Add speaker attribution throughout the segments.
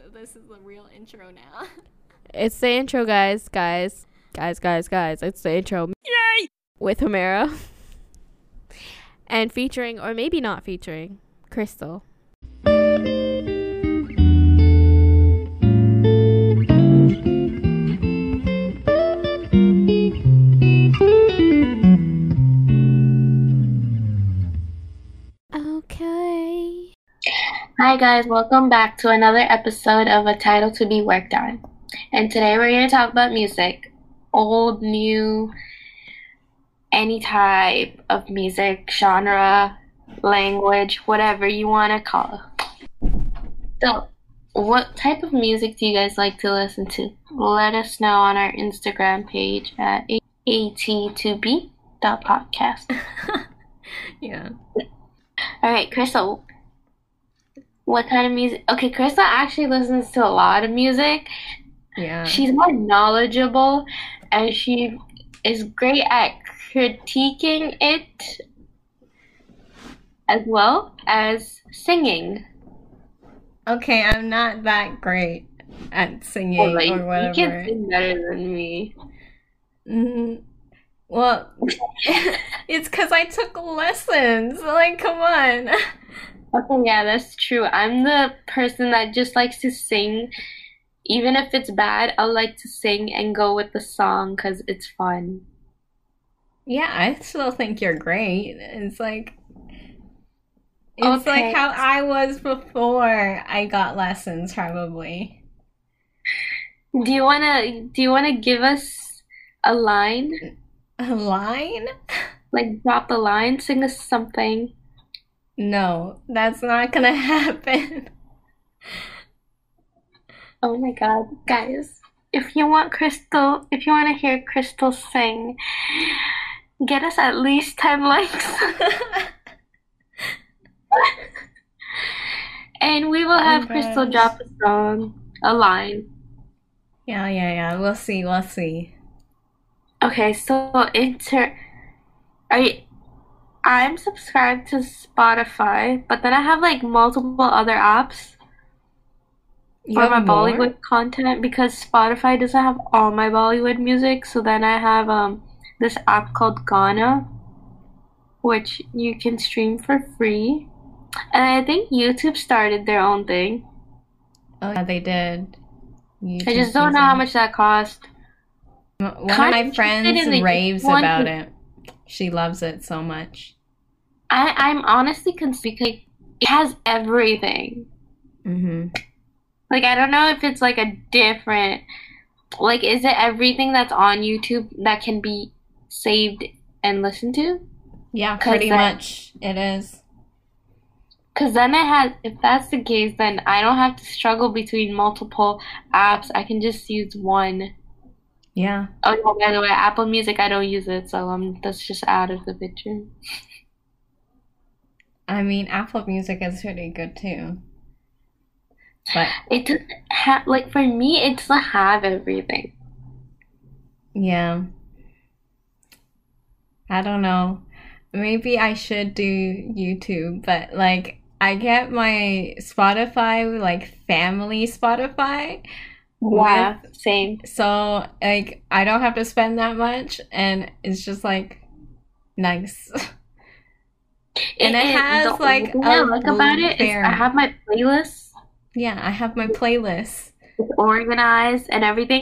Speaker 1: this is the real intro now.
Speaker 2: It's the intro, guys. Guys. It's the intro.
Speaker 1: Yay!
Speaker 2: With Homera. And featuring, or maybe not featuring, Crystal. Okay.
Speaker 3: Hi guys, welcome back to another episode of A Title to Be Worked On. And today we're going to talk about music. Old, new, any type of music, genre, language, whatever you want to call it. So, what type of music do you guys like to listen to? Let us know on our Instagram page at at2b.podcast.
Speaker 1: Yeah.
Speaker 3: Alright, Crystal. What kind of music? Okay, Crystal actually listens to a lot of music.
Speaker 1: Yeah.
Speaker 3: She's more knowledgeable, and she is great at critiquing it as well as singing.
Speaker 1: Okay, I'm not that great at singing
Speaker 3: Well, like,
Speaker 1: or whatever.
Speaker 3: you can sing better than me.
Speaker 1: Well, it's because I took lessons. Like, come on.
Speaker 3: Okay, yeah, that's true. I'm the person that just likes to sing. Even if it's bad, I'll like to sing and go with the song because it's fun.
Speaker 1: Yeah, I still think you're great. It's like
Speaker 3: Okay.
Speaker 1: how I was before I got lessons, probably.
Speaker 3: Do you wanna give us a line?
Speaker 1: A line?
Speaker 3: Like drop a line, sing us something.
Speaker 1: No, that's not gonna happen.
Speaker 3: Oh my god, guys. If you want to hear Crystal sing, get us at least 10 likes. And we will have Crystal
Speaker 1: gosh.
Speaker 3: drop a song, a line.
Speaker 1: Yeah. We'll see.
Speaker 3: Okay, so I'm subscribed to Spotify, but then I have like multiple other apps
Speaker 1: You
Speaker 3: for
Speaker 1: have
Speaker 3: my
Speaker 1: more?
Speaker 3: Bollywood content because Spotify doesn't have all my Bollywood music. So then I have this app called Ghana, which you can stream for free. And I think YouTube started their own thing.
Speaker 1: Oh, yeah, they did.
Speaker 3: I just don't know how much that cost.
Speaker 1: One of
Speaker 3: Kinda
Speaker 1: my
Speaker 3: interested
Speaker 1: friends
Speaker 3: in the
Speaker 1: raves
Speaker 3: one
Speaker 1: about
Speaker 3: who-
Speaker 1: it. She loves it so much.
Speaker 3: I'm honestly confused because it has everything.
Speaker 1: Mm-hmm.
Speaker 3: Like, I don't know if it's like a different, like, is it everything that's on YouTube that can be saved and listened to?
Speaker 1: Yeah,
Speaker 3: 'Cause
Speaker 1: pretty
Speaker 3: then-
Speaker 1: much it is.
Speaker 3: Because then if that's the case, then I don't have to struggle between multiple apps. I can just use one.
Speaker 1: Yeah.
Speaker 3: Oh, yeah, by the way, Apple Music, I don't use it, so that's just out of the picture.
Speaker 1: I mean, Apple Music is pretty good too. But
Speaker 3: It doesn't have, like, for me, it doesn't have everything.
Speaker 1: yeah. I don't know. Maybe I should do YouTube, but like I get my Spotify, like family Spotify.
Speaker 3: Yeah, same.
Speaker 1: So like I don't have to spend that much and it's just like nice. And it has,
Speaker 3: the
Speaker 1: like,
Speaker 3: only thing I
Speaker 1: a
Speaker 3: like about it is
Speaker 1: Blueberry.
Speaker 3: I have my playlists.
Speaker 1: Yeah, I have my playlist.
Speaker 3: It's organized and everything.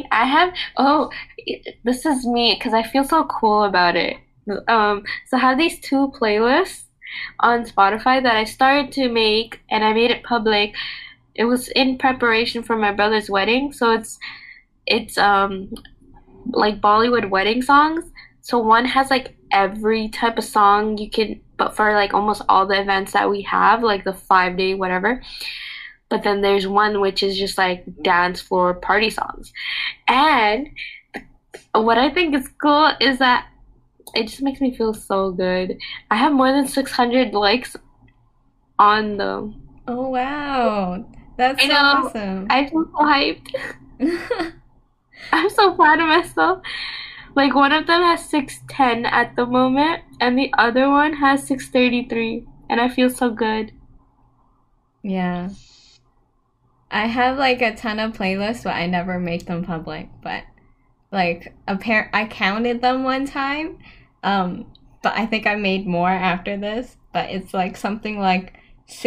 Speaker 3: This is me because I feel so cool about it. So I have these two playlists on Spotify that I started to make and I made it public. It was in preparation for my brother's wedding, so it's like Bollywood wedding songs. So one has like every type of song you can, but for like almost all the events that we have, like the 5-day whatever. But then there's one which is just like dance floor party songs. And what I think is cool is that it just makes me feel so good. I have more than 600 likes on them.
Speaker 1: Oh wow. That's
Speaker 3: I
Speaker 1: so
Speaker 3: know.
Speaker 1: awesome.
Speaker 3: I feel so hyped. I'm so proud of myself. Like, one of them has 610 at the moment, and the other one has 633. And I feel so good.
Speaker 1: Yeah. I have like a ton of playlists, but I never make them public. But like I counted them one time, but I think I made more after this. But it's like something like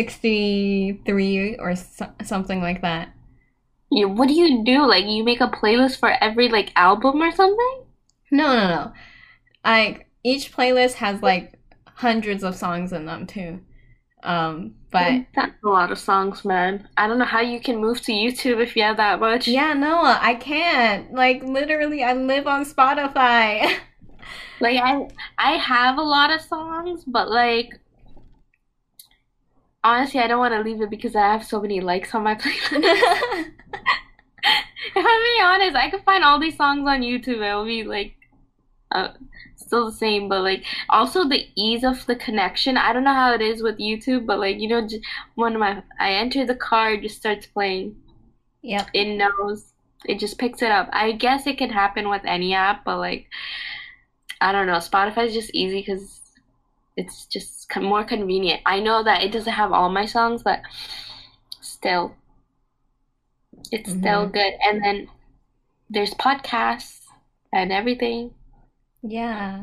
Speaker 1: 63 or something like that.
Speaker 3: Yeah, what do you do? Like you make a playlist for every like album or something?
Speaker 1: No, no, no. I each playlist has like hundreds of songs in them too. But
Speaker 3: That's a lot of songs, man. I don't know how you can move to YouTube if you have that much.
Speaker 1: yeah, no, I can't. Like literally, I live on Spotify.
Speaker 3: Like I have a lot of songs, but like honestly, I don't want to leave it because I have so many likes on my playlist. If I'm being honest, I could find all these songs on YouTube. It'll be like uh, still the same, but like also the ease of the connection. I don't know how it is with YouTube, but like you know, just I enter the car, it just starts playing.
Speaker 1: Yep.
Speaker 3: It knows. It just picks it up. I guess it can happen with any app, but like I don't know. Spotify is just easy because it's just more convenient. I know that it doesn't have all my songs, but still, it's still
Speaker 1: Mm-hmm.
Speaker 3: good. And then there's podcasts and everything.
Speaker 1: Yeah,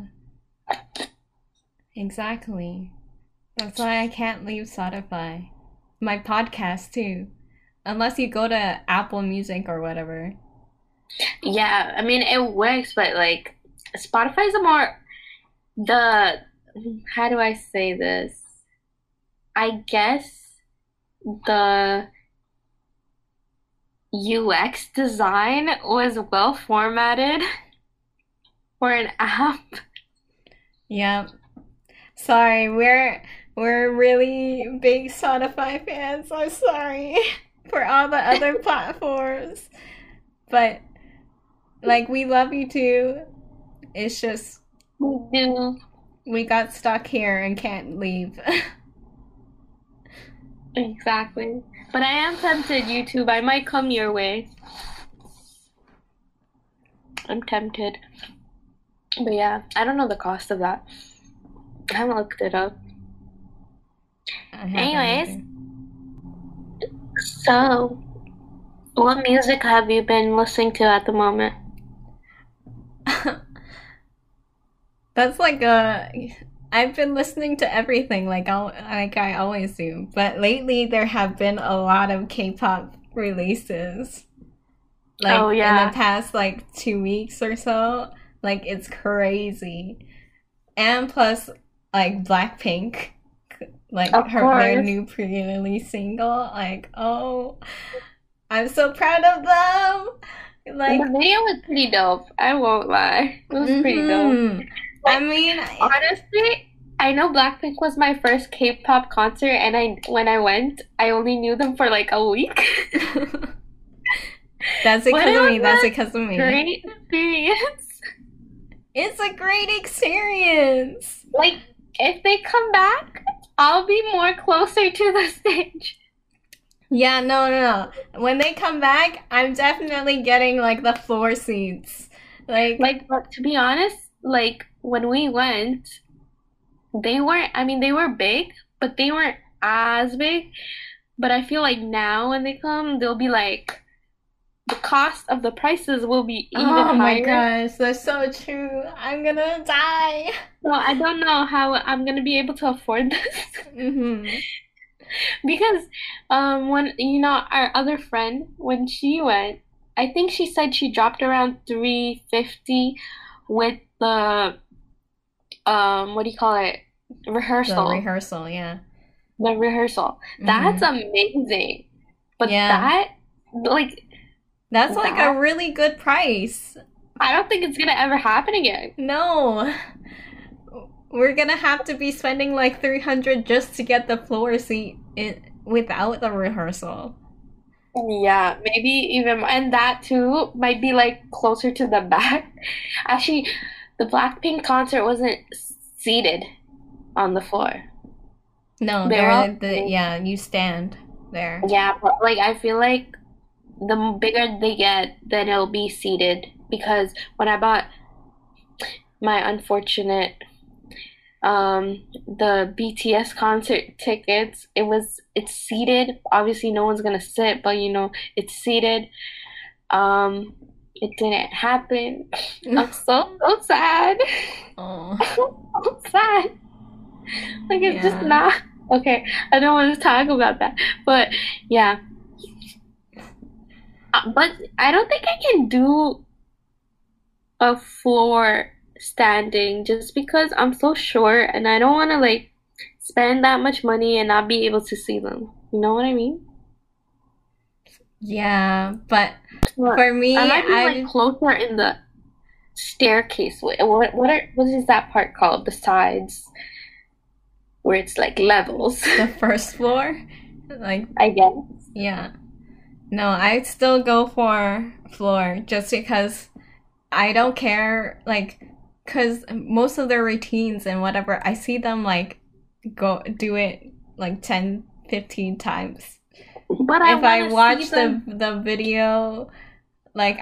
Speaker 1: exactly. That's why I can't leave Spotify. My podcast too. Unless you go to Apple Music or whatever.
Speaker 3: Yeah, I mean it works, but like Spotify's a more the how do I say this? I guess the UX design was well formatted for an app.
Speaker 1: Yep. Sorry, we're really big Spotify fans. I'm sorry for all the other platforms. But like we love you too. It's just
Speaker 3: We do.
Speaker 1: we got stuck here and can't leave.
Speaker 3: Exactly. But I am tempted, YouTube. I might come your way. I'm tempted. But yeah, I don't know the cost of that. I haven't looked it up.
Speaker 1: I haven't
Speaker 3: Anyways, so what music have you been listening to at the moment?
Speaker 1: either. That's like a I've been listening to everything like I always do. But lately there have been a lot of K-pop releases. Like
Speaker 3: Oh
Speaker 1: in
Speaker 3: yeah,
Speaker 1: the past like 2 weeks or so. Like it's crazy. And plus like Blackpink, like
Speaker 3: of
Speaker 1: their
Speaker 3: course.
Speaker 1: new pre-release single, like oh, I'm so proud of them.
Speaker 3: And the
Speaker 1: Like,
Speaker 3: video was pretty dope. I won't lie. It was pretty dope.
Speaker 1: mm-hmm. I
Speaker 3: Like
Speaker 1: mean,
Speaker 3: honestly, I know Blackpink was my first K-pop concert, and I when I went, I only knew them for like a week.
Speaker 1: that's
Speaker 3: But
Speaker 1: because
Speaker 3: it
Speaker 1: of
Speaker 3: was
Speaker 1: me. That's
Speaker 3: a
Speaker 1: because of me.
Speaker 3: great experience.
Speaker 1: It's a great experience.
Speaker 3: Like if they come back, I'll be more closer to the stage.
Speaker 1: Yeah, no, no, no. When they come back, I'm definitely getting like the floor seats. Like,
Speaker 3: Like, but to be honest, like when we went, they weren't, I mean, they were big, but they weren't as big. But I feel like now when they come, they'll be like, the cost of the prices will be even
Speaker 1: oh my
Speaker 3: higher.
Speaker 1: gosh, that's so true. I'm gonna die.
Speaker 3: So I don't know how I'm gonna be able to afford this.
Speaker 1: Hmm.
Speaker 3: Because when you know our other friend when she went, I think she said she dropped around 350 with the what do you call it?
Speaker 1: The
Speaker 3: Rehearsal.
Speaker 1: rehearsal, yeah.
Speaker 3: The rehearsal. That's
Speaker 1: Hmm.
Speaker 3: amazing. But
Speaker 1: Yeah.
Speaker 3: that like
Speaker 1: That's like
Speaker 3: that
Speaker 1: a really good price.
Speaker 3: I don't think it's gonna ever happen again.
Speaker 1: No. We're gonna have to be spending like 300 just to get the floor seat without the rehearsal.
Speaker 3: Yeah, maybe even and that too might be like closer to the back. Actually, the Blackpink concert wasn't seated on the floor.
Speaker 1: No,
Speaker 3: They were all
Speaker 1: yeah, you stand there.
Speaker 3: yeah, but like I feel like the bigger they get, then it'll be seated because when I bought my unfortunate the BTS concert tickets. It's seated. Obviously, no one's gonna sit, but it's seated. It didn't happen. I'm so sad.
Speaker 1: Oh,
Speaker 3: So sad. Like it's just
Speaker 1: yeah.
Speaker 3: not okay. I don't want to talk about that, but yeah. But I don't think I can do a floor standing just because I'm so short and I don't want to like spend that much money and not be able to see them. You know what I mean?
Speaker 1: Yeah, but
Speaker 3: What?
Speaker 1: for
Speaker 3: I
Speaker 1: me,
Speaker 3: might be like
Speaker 1: I
Speaker 3: closer in the staircase. What is that part called? The sides where it's like levels.
Speaker 1: the first floor, like,
Speaker 3: I guess.
Speaker 1: yeah. No, I still go for floor just because I don't care, like, because most of their routines and whatever, I see them like go do it like 10, 15 times.
Speaker 3: But I
Speaker 1: If I
Speaker 3: want to see
Speaker 1: watch
Speaker 3: them.
Speaker 1: the video, like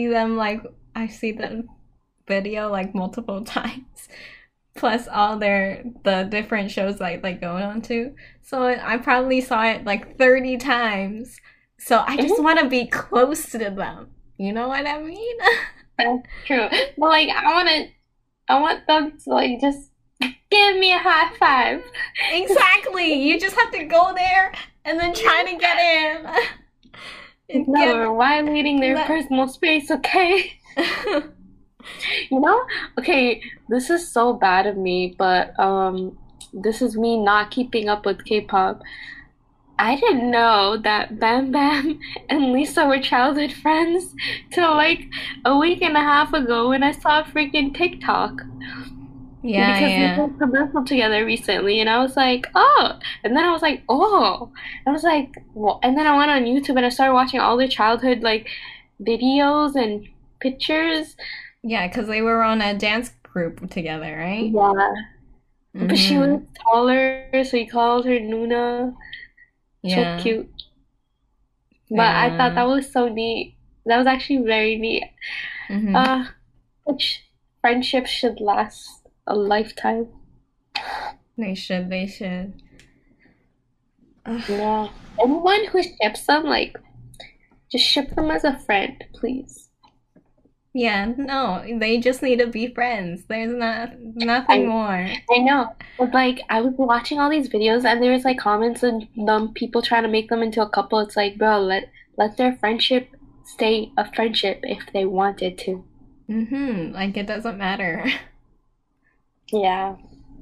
Speaker 1: I see the video like multiple times, plus all the different shows like they go on to. So I probably saw it like 30 times. So I just
Speaker 3: Mhm.
Speaker 1: want to be close to them. You know what I mean?
Speaker 3: That's true. But like I want them to like just give me a high five.
Speaker 1: Exactly. You just have to go there and then try to get in. And
Speaker 3: No,
Speaker 1: get
Speaker 3: we're violating their
Speaker 1: let
Speaker 3: personal space, okay? You know? Okay, this is so bad of me, but this is me not keeping up with K-pop. I didn't know that Bam Bam and Lisa were childhood friends till like a week and a half ago when I saw a freaking TikTok.
Speaker 1: Yeah,
Speaker 3: Because they did
Speaker 1: yeah.
Speaker 3: a commercial together recently, and I was like, oh, and then I was like, oh, I was like, well, and then I went on YouTube and I started watching all their childhood like videos and pictures.
Speaker 1: Yeah, because they were on a dance group together, right?
Speaker 3: Yeah, but she was
Speaker 1: Mm-hmm.
Speaker 3: taller, so he called her Nuna. So
Speaker 1: Yeah.
Speaker 3: cute. But I thought
Speaker 1: Yeah.
Speaker 3: that was so neat. That was actually very neat.
Speaker 1: Mm-hmm.
Speaker 3: Uh, which friendship should last a lifetime.
Speaker 1: They should, they should. Ugh.
Speaker 3: Yeah. Anyone who ships them, like, just ship them as a friend, please.
Speaker 1: Yeah, no, they just need to be friends. There's nothing
Speaker 3: I
Speaker 1: more.
Speaker 3: I know, but like I was watching all these videos and there was like comments and them people trying to make them into a couple. It's like, bro, let their friendship stay a friendship if they wanted to.
Speaker 1: Mm-hmm. Like it doesn't matter.
Speaker 3: Yeah.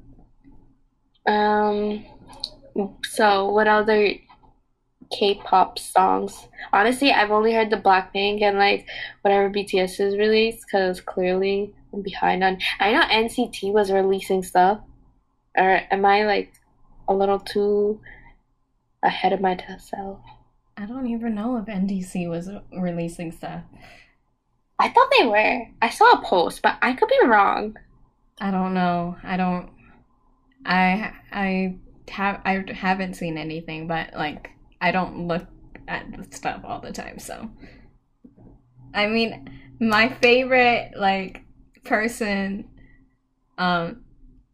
Speaker 3: Um. So what other K-pop songs? Honestly, I've only heard the Blackpink and like whatever BTS is released because clearly I'm behind on. I know NCT was releasing stuff, or am I like a little too ahead of myself?
Speaker 1: I don't even know if NDC was releasing stuff.
Speaker 3: I thought they were. I saw a post, but I could be wrong.
Speaker 1: I don't know. I don't. I haven't seen anything, but like I don't look at the stuff all the time. So I mean, my favorite like person, um,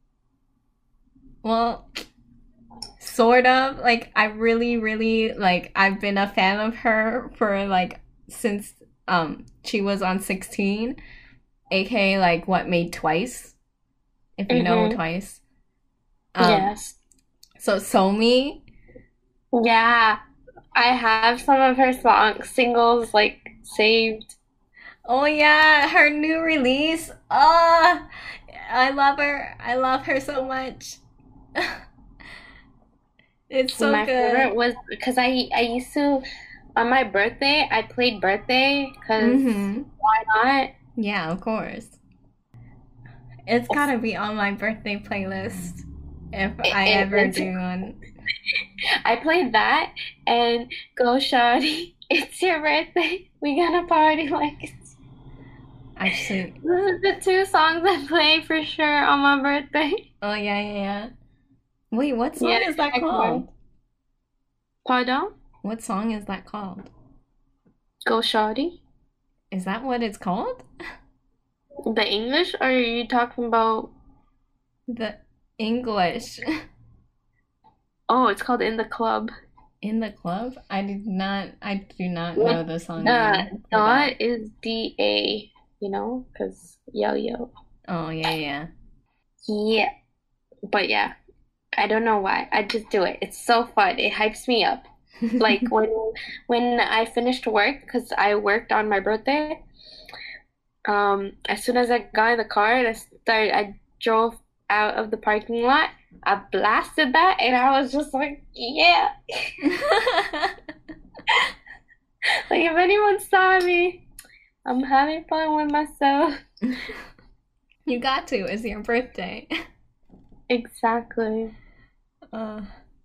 Speaker 1: well, sort of like I really, really like I've been a fan of her for like since she was on 16, aka like what made Twice, if you know
Speaker 3: Mm-hmm.
Speaker 1: Twice. Um,
Speaker 3: Yes.
Speaker 1: so Somi.
Speaker 3: Yeah. I have some of her singles like saved.
Speaker 1: Oh yeah, her new release. I love her. I love her so much. It's so
Speaker 3: My favorite
Speaker 1: good.
Speaker 3: was because I used to on my birthday I played birthday because
Speaker 1: Mm-hmm.
Speaker 3: why not?
Speaker 1: Yeah, of course. It's gotta be on my birthday playlist if I ever
Speaker 3: It's
Speaker 1: do one.
Speaker 3: I played that and Go Shawty, it's your birthday. We gonna party like it's
Speaker 1: Actually,
Speaker 3: This is the two songs I play for sure on my birthday.
Speaker 1: oh yeah, yeah, yeah. Wait, what
Speaker 3: Yeah,
Speaker 1: song is that
Speaker 3: check one.
Speaker 1: called?
Speaker 3: Pardon?
Speaker 1: What song is that called?
Speaker 3: Go Shawty?
Speaker 1: Is that what it's called?
Speaker 3: The English or are you talking about
Speaker 1: The English.
Speaker 3: Oh, it's called In the Club.
Speaker 1: In the Club? I do not know the song
Speaker 3: The
Speaker 1: name for that.
Speaker 3: dot is DA, because yo yo.
Speaker 1: Oh, yeah, yeah.
Speaker 3: Yeah, but yeah, I don't know why. I just do it. It's so fun. It hypes me up. Like when I finished work, because I worked on my birthday. As soon as I got in the car and I drove out of the parking lot. I blasted that, and I was just like, yeah. Like if anyone saw me, I'm having fun with myself.
Speaker 1: You got to. It's your birthday.
Speaker 3: Exactly.
Speaker 1: Uh,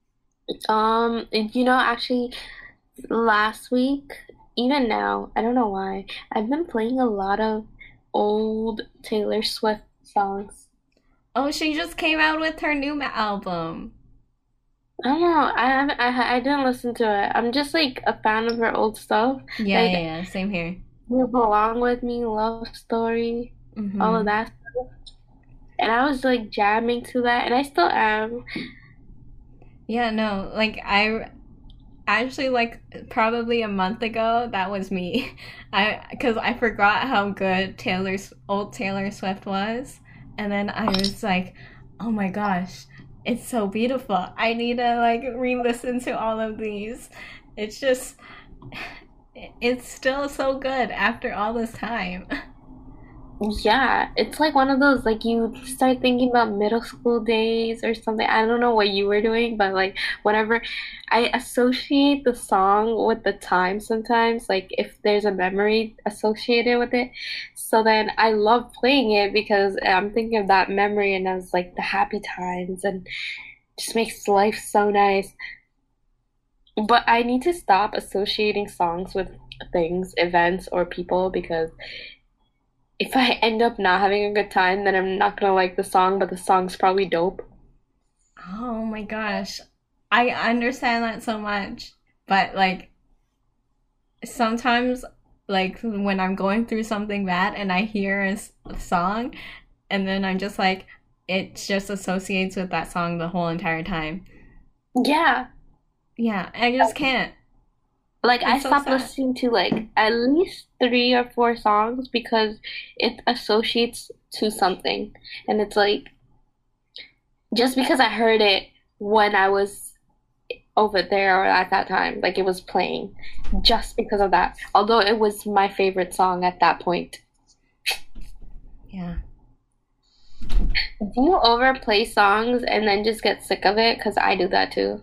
Speaker 3: Actually, last week, even now, I don't know why, I've been playing a lot of old Taylor Swift songs.
Speaker 1: oh, she just came out with her new album.
Speaker 3: I don't know. I haven't. I didn't listen to it. I'm just like a fan of her old stuff,
Speaker 1: Yeah,
Speaker 3: like
Speaker 1: yeah, yeah. Same here.
Speaker 3: You Belong with Me, Love Story, all of
Speaker 1: Mm-hmm.
Speaker 3: that stuff. And I was like jamming to that, and I still am.
Speaker 1: Yeah, no, like I actually like probably a month ago that was me. Because I forgot how good old Taylor Swift was, and then I was like, oh my gosh, it's so beautiful. I need to like re-listen to all of these. It's just it's still so good after all this time.
Speaker 3: Yeah, it's like one of those like you start thinking about middle school days or something. I don't know what you were doing, but like whenever I associate the song with the time sometimes, like if there's a memory associated with it. So then I love playing it because I'm thinking of that memory and I was like the happy times and just makes life so nice. But I need to stop associating songs with things, events, or people because if I end up not having a good time, then I'm not gonna like the song, but the song's probably dope.
Speaker 1: Oh my gosh. I understand that so much. But like sometimes like when I'm going through something bad and I hear a song and then I'm just like it just associates with that song the whole entire time.
Speaker 3: Yeah,
Speaker 1: Yeah, I just can't.
Speaker 3: like I
Speaker 1: It's so
Speaker 3: stopped
Speaker 1: sad.
Speaker 3: listening to like at least 3 or 4 songs because it associates to something, and it's like just because I heard it when I was over there or at that time, like it was playing, just because of that. Although it was my favorite song at that point.
Speaker 1: Yeah.
Speaker 3: Do you overplay songs and then just get sick of it? Because I do that too.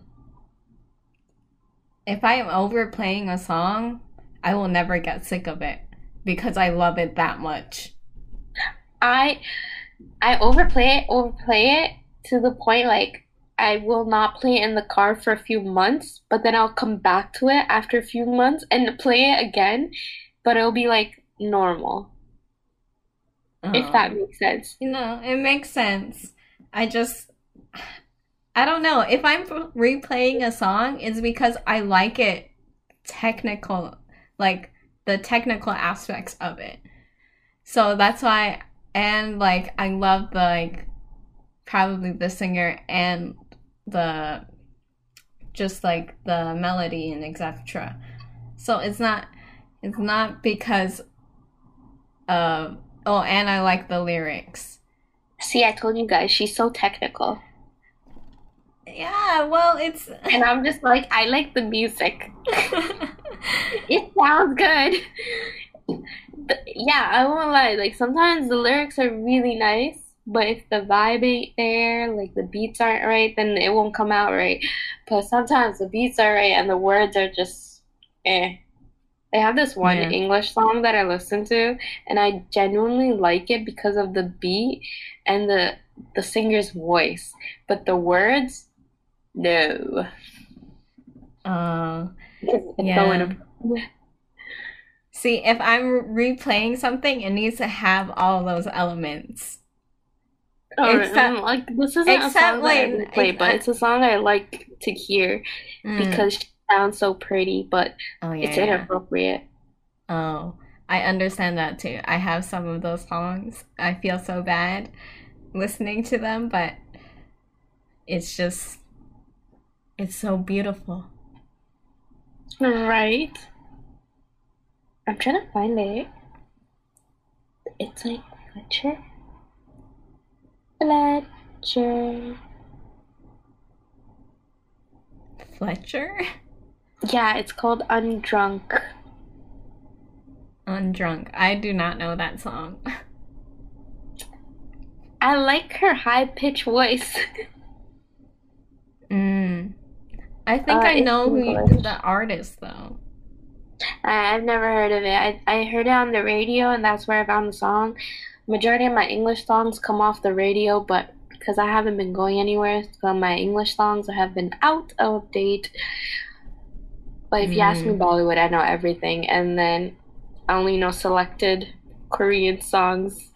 Speaker 1: If I am overplaying a song, I will never get sick of it because I love it that much.
Speaker 3: I I overplay it to the point like I will not play it in the car for a few months, but then I'll come back to it after a few months and play it again, but it'll be like normal, if that
Speaker 1: Um,
Speaker 3: makes sense.
Speaker 1: it makes sense. I just I don't know. If I'm replaying a song, it's because I like it technical, like the technical aspects of it. So that's why, and like I love the like probably the singer and the just like the melody and etc. So it's not because of oh, and I like the lyrics.
Speaker 3: See, I told you guys, she's so technical.
Speaker 1: Yeah, well, it's
Speaker 3: And I'm just like, I like the music. It sounds good. Yeah, I won't lie. Like sometimes the lyrics are really nice, but if the vibe ain't there, like the beats aren't right, then it won't come out right. But sometimes the beats are right and the words are just eh. They have this one
Speaker 1: yeah.
Speaker 3: English song that I listen to, and I genuinely like it because of the beat and the singer's voice. But the words, no.
Speaker 1: Uh,
Speaker 3: It's so
Speaker 1: yeah.
Speaker 3: inappropriate.
Speaker 1: See, if I'm replaying something, it needs to have all those elements.
Speaker 3: Or
Speaker 1: Except,
Speaker 3: like this isn't a
Speaker 1: except
Speaker 3: song that I
Speaker 1: like,
Speaker 3: replay, but it's a song I like to hear
Speaker 1: mm,
Speaker 3: because she sounds so pretty, but
Speaker 1: oh yeah,
Speaker 3: it's
Speaker 1: yeah.
Speaker 3: inappropriate.
Speaker 1: Oh, I understand that too. I have some of those songs. I feel so bad listening to them, but it's just, it's so beautiful.
Speaker 3: Right. I'm trying to find it. It's like Fletcher. Fletcher.
Speaker 1: Fletcher?
Speaker 3: Yeah, it's called Undrunk.
Speaker 1: Undrunk. I do not know that song.
Speaker 3: I like her high pitched voice.
Speaker 1: Mm. I think I
Speaker 3: It's
Speaker 1: know
Speaker 3: English.
Speaker 1: the artist though.
Speaker 3: I've never heard of it. I heard it on the radio, and that's where I found the song. Majority of my English songs come off the radio, but because I haven't been going anywhere, so my English songs have been out of date. But if you ask me
Speaker 1: Mm.
Speaker 3: Bollywood, I know everything, and then I only know selected Korean songs.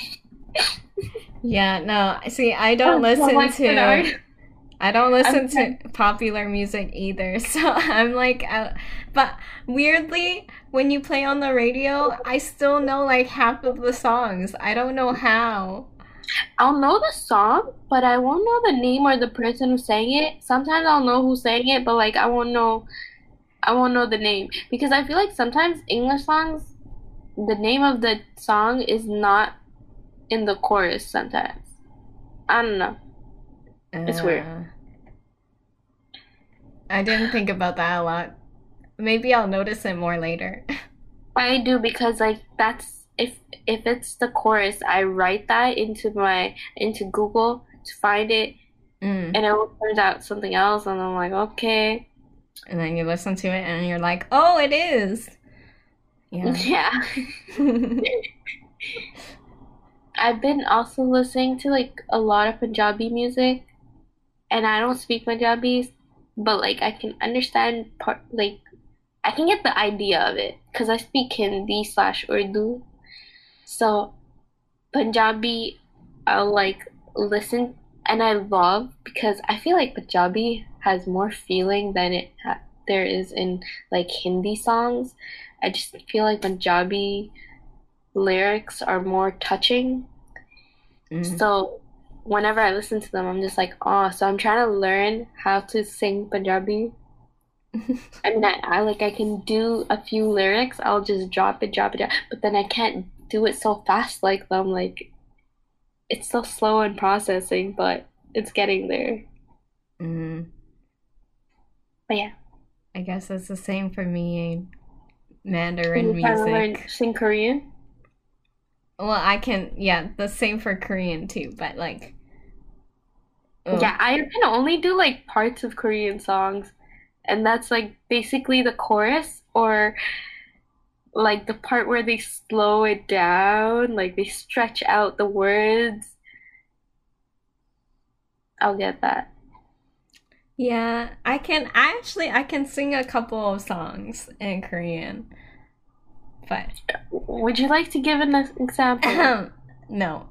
Speaker 1: Yeah, no. See, I don't listen
Speaker 3: Like
Speaker 1: to
Speaker 3: Bernard.
Speaker 1: I don't listen
Speaker 3: I'm
Speaker 1: to popular music either. So I'm like but weirdly, when you play on the radio, I still know like half of the songs. I don't know how.
Speaker 3: I'll know the song, but I won't know the name or the person who sang it. Sometimes I'll know who sang it, but like I won't know the name because I feel like sometimes English songs, the name of the song is not in the chorus sometimes. I don't know. It's weird.
Speaker 1: Uh, I didn't think about that a lot. Maybe I'll notice it more later.
Speaker 3: I do because like that's if it's the chorus, I write that into Google to find it,
Speaker 1: Mm.
Speaker 3: and it turns out something else, and I'm like, okay,
Speaker 1: And then you listen to it and you're like, "Oh, it is." Yeah.
Speaker 3: yeah. I've been also listening to like a lot of Punjabi music, and I don't speak Punjabi, but like I can understand part like I can get the idea of it because I speak Hindi slash Urdu. So Punjabi, I'll like listen and I love because I feel like Punjabi has more feeling than there is in like Hindi songs. I just feel like Punjabi lyrics are more touching.
Speaker 1: Mm.
Speaker 3: So whenever I listen to them, I'm just like, oh, so I'm trying to learn how to sing Punjabi. I mean, I like I can do a few lyrics. I'll just drop it, but then I can't do it so fast like them. Like it's so slow in processing, but it's getting there.
Speaker 1: Mm.
Speaker 3: But yeah,
Speaker 1: I guess it's the same for me,
Speaker 3: are
Speaker 1: Mandarin
Speaker 3: you trying to learn
Speaker 1: music.
Speaker 3: sing Korean?
Speaker 1: Well, I can, yeah, the same for Korean too, but like, oh,
Speaker 3: Yeah, I can only do like parts of Korean songs, and that's like basically the chorus or like the part where they slow it down, like they stretch out the words. I'll get that.
Speaker 1: yeah, I can sing a couple of songs in Korean, but
Speaker 3: Would you like to give an example?
Speaker 1: no.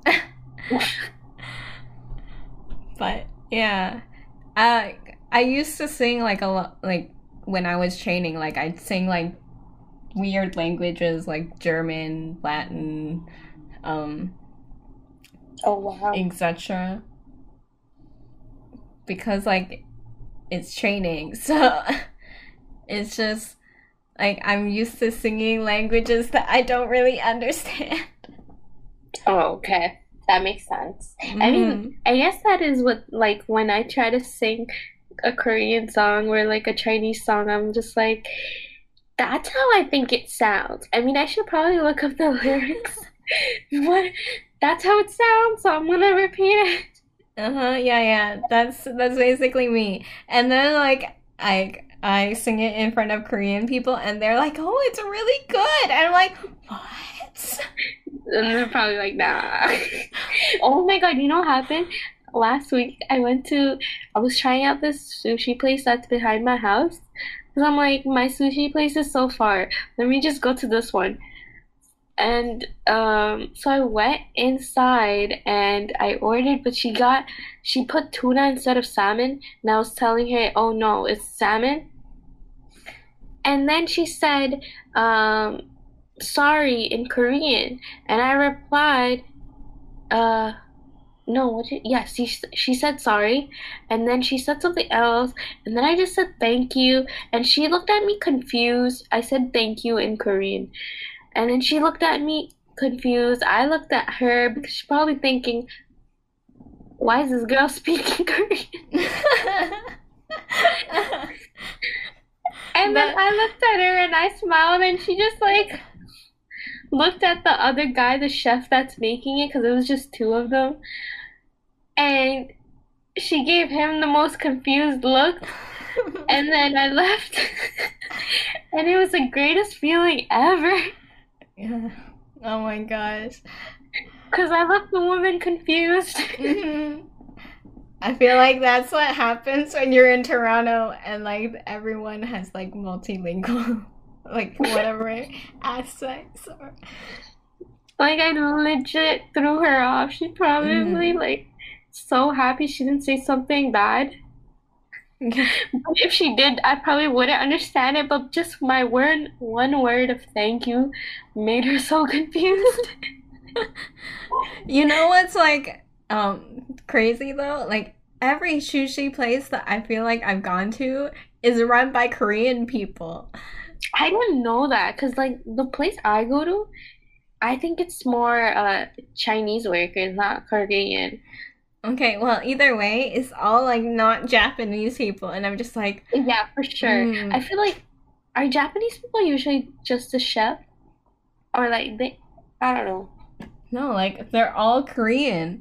Speaker 1: But yeah, I used to sing like a lot, like when I was training, like I'd sing like weird languages like German, Latin, um,
Speaker 3: Oh wow.
Speaker 1: etc. Because like it's training, so it's just like I'm used to singing languages that I don't really understand.
Speaker 3: Oh, okay. That makes sense. I
Speaker 1: Mm.
Speaker 3: mean, I guess that is what, like, when I try to sing a Korean song or like a Chinese song, I'm just like, that's how I think it sounds. I mean, I should probably look up the lyrics, but that's how it sounds, so I'm gonna repeat it.
Speaker 1: Uh-huh, yeah, yeah. That's basically me. And then like I sing it in front of Korean people and they're like, "Oh, it's really good." And I'm like, "What?"
Speaker 3: And they're probably like, nah. Oh my God, you know what happened? Last week, I was trying out this sushi place that's behind my house. Because I'm like, my sushi place is so far. Let me just go to this one. And so I went inside and I ordered, but she put tuna instead of salmon. And I was telling her, oh no, it's salmon. And then she said, sorry in Korean. And I replied, uh, no, yes, she said sorry, and then she said something else, and then I just said thank you, and she looked at me confused. I said thank you in Korean, and then she looked at me confused. I looked at her because she's probably thinking, why is this girl speaking Korean? And then
Speaker 1: But
Speaker 3: I looked at her and I smiled, and she just like looked at the other guy, the chef that's making it, because it was just two of them, and she gave him the most confused look, and then I left. And it was the greatest feeling ever
Speaker 1: yeah. Oh my gosh.
Speaker 3: because I left the woman confused.
Speaker 1: Mhm. I feel like that's what happens when you're in Toronto and like everyone has like multilingual like whatever aspects or
Speaker 3: Like, I legit threw her off. She probably
Speaker 1: Mhm.
Speaker 3: like so happy she didn't say something bad. But if she did, I probably wouldn't understand it. But just my one word of thank you made her so confused.
Speaker 1: You know what's like crazy though? Like every sushi place that I feel like I've gone to is run by Korean people.
Speaker 3: I didn't know that because like the place I go to, I think it's more Chinese workers, not Korean.
Speaker 1: Okay, well either way, it's all like not Japanese people and I'm just like,
Speaker 3: Yeah, for sure. I
Speaker 1: mm,
Speaker 3: feel like are Japanese people usually just a chef or like they I don't know.
Speaker 1: no, like they're all Korean.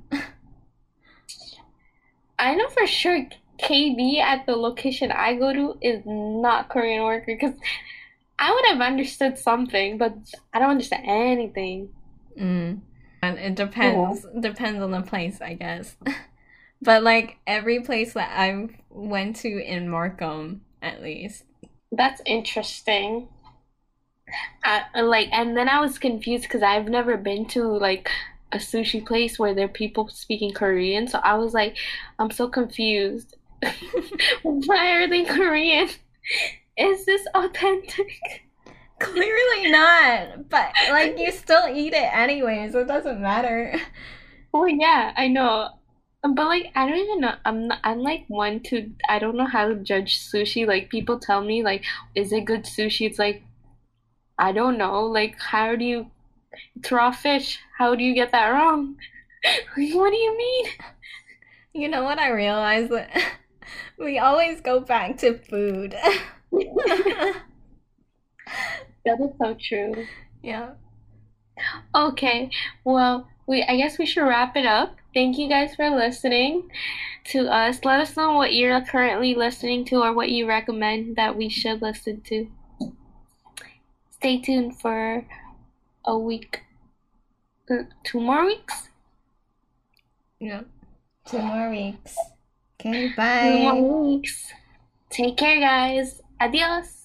Speaker 3: I know for sure KB at the location I go to is not Korean worker because I would have understood something, but I don't understand anything.
Speaker 1: Mm. And it
Speaker 3: Oh,
Speaker 1: depends on the place, I guess. But like every place that I've went to in Markham, at least.
Speaker 3: that's interesting. Like, and then I was confused because I've never been to like a sushi place where there are people speaking Korean. So I was like, I'm so confused. Why are they Korean? Is this authentic?
Speaker 1: Clearly not, but like you still eat it anyway, so it doesn't matter.
Speaker 3: Oh yeah, I know. But like I don't even know. I'm like one to I don't know how to judge sushi. Like people tell me like is it good sushi? It's like I don't know. Like how do you it's raw fish? How do you get that wrong? Like what do you mean?
Speaker 1: You know what I realized that we always go back to food.
Speaker 3: That is so true.
Speaker 1: Yeah.
Speaker 3: Okay, well, we I guess we should wrap it up. Thank you guys for listening to us. Let us know what you're currently listening to or what you recommend that we should listen to. Stay tuned for a week, 2 more weeks?
Speaker 1: Yeah. 2 more weeks. Okay,
Speaker 3: 2 more
Speaker 1: bye.
Speaker 3: weeks. Take care, guys. Adios.